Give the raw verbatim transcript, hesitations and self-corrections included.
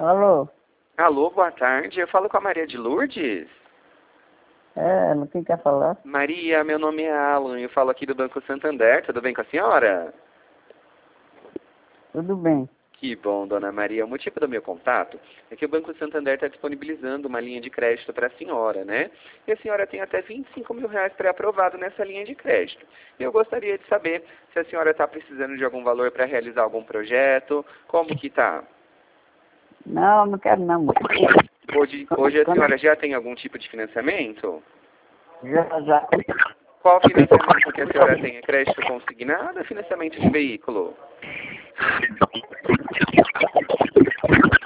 Alô? Alô, boa tarde. Eu falo com a Maria de Lourdes. É, quem quer falar? Maria, meu nome é Alan. Eu falo aqui do Banco Santander. Tudo bem com a senhora? Tudo bem. Que bom, dona Maria. O motivo do meu contato é que o Banco Santander está disponibilizando uma linha de crédito para a senhora, né? E a senhora tem até vinte e cinco mil reais pré-aprovado nessa linha de crédito. E eu gostaria de saber se a senhora está precisando de algum valor para realizar algum projeto. Como que tá? Não, não quero não. Hoje, hoje a senhora já tem algum tipo de financiamento? Já, já. Qual financiamento que a senhora tem? É crédito consignado ou financiamento de veículo?